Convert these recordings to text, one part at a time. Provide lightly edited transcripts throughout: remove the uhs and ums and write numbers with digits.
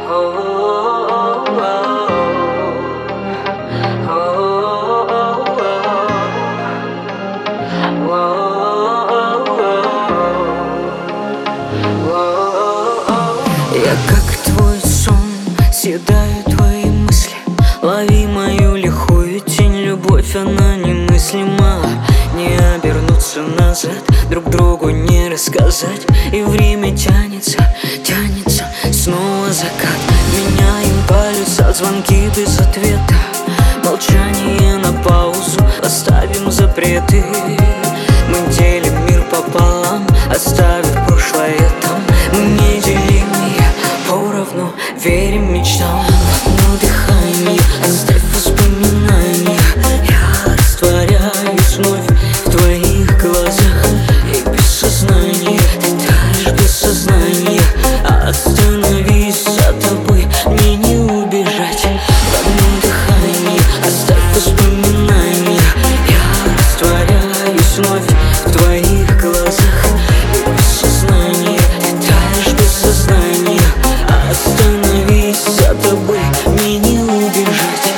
Я как твой сон, съедаю твои мысли. Лови мою лихую тень, любовь, она немыслима. Не обернуться назад, друг другу не рассказать. И время тянется, тянется, снова закат. Меняем полюса, звонки без ответа. Молчание на паузу, оставим запреты. Мы делим мир пополам, оставив прошлое там. Мы неделимые, поровну верим мечтам. В дыхание, оставь воспоминания. Я растворяюсь вновь в твоих глазах. И без сознания, ты таешь без сознания. Остановись, за тобой мне не убежать. В одном дыхании, оставь воспоминания. Я растворяюсь вновь в твоих глазах. И без сознания, ты таешь без сознания. Остановись, за тобой мне не убежать.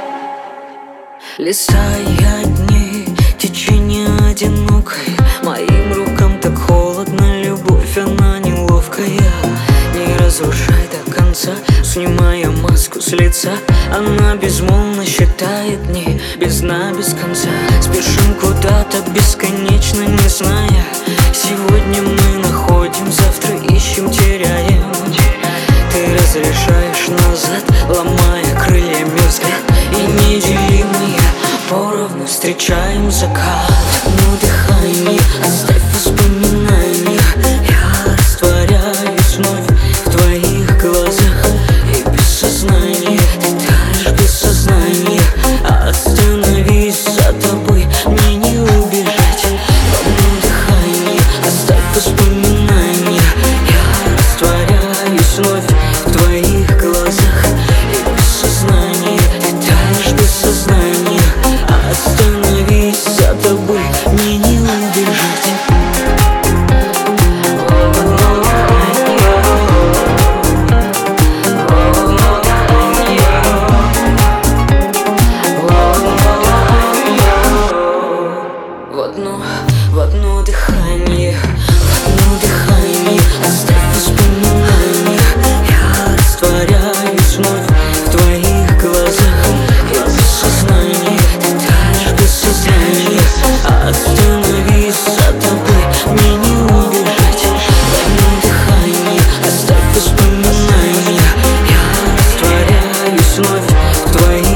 Леса и одни, течение одинокое. Моим рукам так холодно, любовь, она неловкая. Не разрушай до конца, снимая маску с лица. Она безмолвно считает дни, без дна, без конца. Спешим куда-то бесконечно, не зная. Сегодня мы находим, завтра ищем, теряем. Ты разрешаешь назад, ломая крыльями взгляд. И неделимые, поровну встречаем закат. Но дыхание, оставь воспоминания. Я растворяюсь вновь в твоих глазах. И без сознания, ты таешь без сознания. Остановись, за тобой мне не убежать. В одном дыхании, оставь воспоминания. Я растворяюсь вновь в твоих глазах. И без сознания, ты таешь без сознания. Остановись, за тобой мне не убежать. В одно дыхание, оставь воспоминания. Я растворяюсь вновь в твоих глазах. И без сознания, ты таешь без сознания. Остановись, за тобой мне не убежать. В одно дыхание, оставь воспоминания. Я растворяюсь вновь в твоих